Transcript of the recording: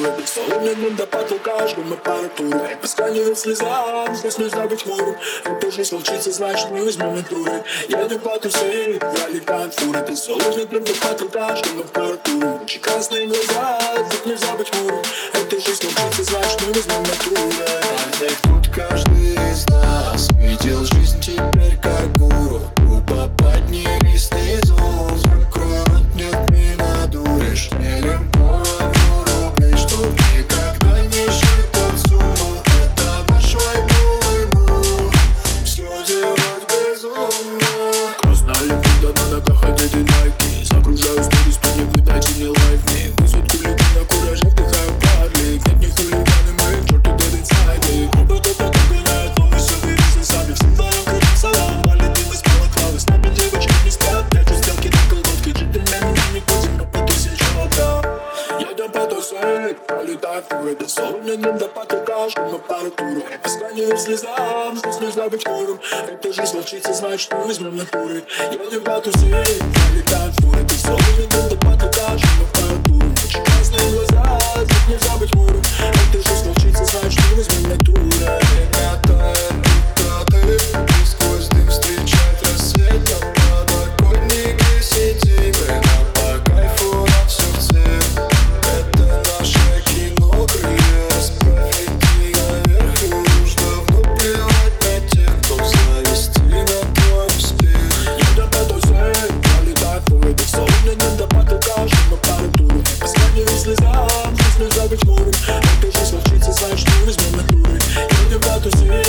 температуры. Солнечным до потолка жгем аппаратуры. Посканивать слезам, здесь нельзя быть хмурым. Это жизнь волчица, значит мы возьмем натуры. Едем по тусе, пролетают фуры. Ты солнечным до потолка жгем аппаратуры. Очень красные глаза, здесь нельзя быть хмурым. Это жизнь волчица, значит мы возьмем натуры. Тут каждый из нас видел жизнь теперь как гуру. Грубо поднимись снизу, закрой рот, нет, не надуришь. Мелем половину рублей, чтоб никогда не считать сумму. Это наш войновый мур, все делать безумно. Красная лепида на ногах, одеты найки. Загружаю сторис, то не выдайте мне лайк. Мне высотку лети на кураже, вдыхаю парлик. Нет, не хулиганы, мы к черту dead inside. Опыт это догоняет, но мы все вывезли сами. Всем вдвоем крутим салам, полетим из колокла. С нами девочки не спят, прячу стрелки на колготке. Джентльмены не будем, но потусим чего-то. Едем по тусе, пролетают фуры. Ты солнечным до потолка, жгем аппаратуру. Посканивать слезам, здесь нельзя быть хмурым. Это жизнь волчица, значит мы возьмем натуры. Едем по тусе, пролетают фуры. Ты солнечным до потолка, жгем аппаратуру. Очень красные глаза, здесь нельзя быть хмурым. Это жизнь волчица, значит мы возьмем натуры. И сквозь дым встречать рассвет. На подоконнике сидим, и нам по кайфу на все в цвет. Это наше кино, крылья расправить и наверх. И уж давно плевать на тех, кто зависти на твой успех. Едем по тусе, пролетают фуры. Ты солнечным до потолка, жгем аппаратуру. Посканивать слезам, здесь нельзя быть хмурым. Это жизнь волчица, значит мы возьмем натуры. Едем по тусе,